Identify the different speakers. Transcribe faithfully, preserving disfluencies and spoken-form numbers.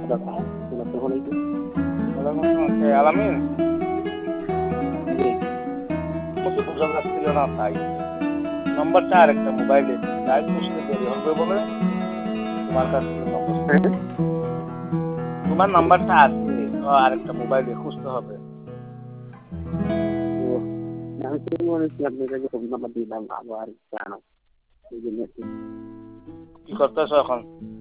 Speaker 1: আলামিন কত বোঝা যাচ্ছিল না তাই নম্বরটা আর একটা মোবাইলে যাই বুঝতে দেরি হবে বলে তোমার কাছে নম্বর তোমার নাম্বারটা আছে আর একটা মোবাইলে খুঁজতে হবে
Speaker 2: আমি তো মনে করি আপনি কাছে ফোন নাম্বার দিলাম আবার জানো
Speaker 1: কি করতেছো এখন